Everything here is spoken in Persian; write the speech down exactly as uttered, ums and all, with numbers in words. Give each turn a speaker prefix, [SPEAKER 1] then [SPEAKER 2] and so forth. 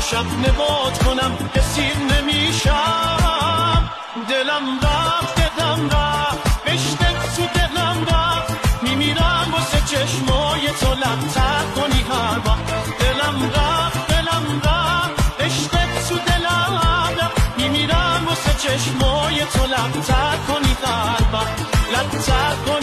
[SPEAKER 1] شب نبات کنم اسیر نمیشم. دلم رفت دلم رفت عشقت تو دلم رفت، میمیرم واسه چشمای تو لب‌تر کنی هر وقت. دلم رفت دلم رفت عشقت تو دلم رفت، میمیرم واسه چشمای تو لب‌تر کنی هر وقت، لب‌تر کنی